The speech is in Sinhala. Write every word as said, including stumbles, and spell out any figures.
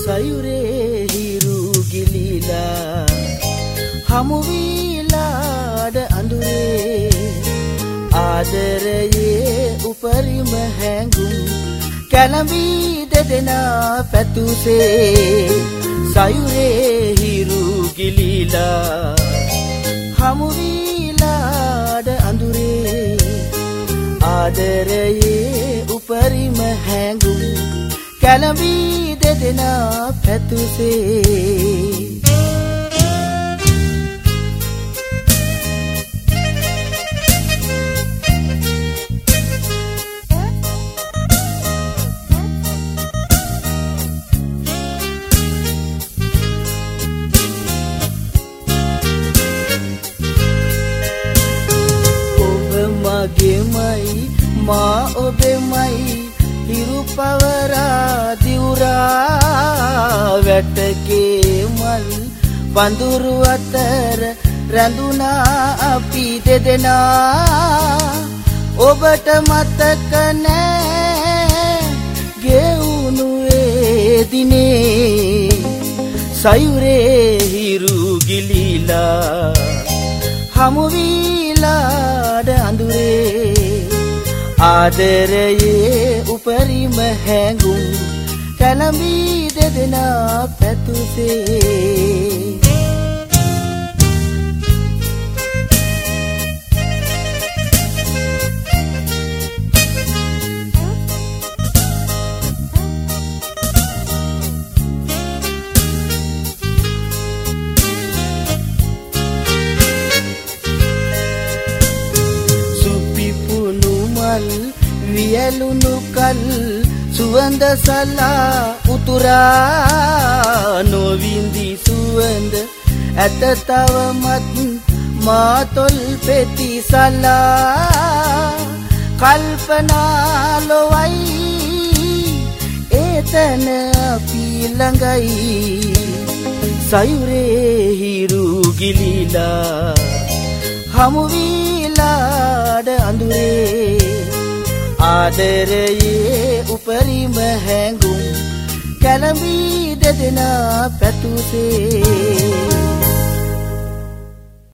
සයුරේ හිරු ගිලිලා හමු වීලාඩ අඳුරේ ආදරයේ උපරිම හැඟුම් කැළඹී දෙදෙනා පැතුසේ සයුරේ හිරු ගිලිලා හමු වීලාඩ අඳුරේ ආදරයේ උපරිම හැඟුම් කැළඹී දෙදෙනා පැතුසේ මගේමයි මා ඔබෙමයි හිරු පවරා දිවුරා වැටකේ මල් වඳුරු අතර රැඳුනා අපි දෙදෙනා ඔබට මතක නෑ ගෙවුණු ඒ දිනේ සයුරේ හිරු ගිලිලා හමු වීලාඩ අඳුරේ ආදරයේ උපරිම හැඟුම් කැළඹී දෙදෙනා පැතුසේ වියලුණු කල් සුවඳ සලා උතුරා නොවින්දි සුවඳ ඇත තවමත් මා තොල් පෙති සලා කල්පනා ලොවයි ඒතන අපි ළඟයි සයුරේ හිරු ගිලිලා හමු වීලාඩ අඳුරේ ආදරයේ උපරිම හැඟුම් කැළඹී දෙදෙනා පැතුසේ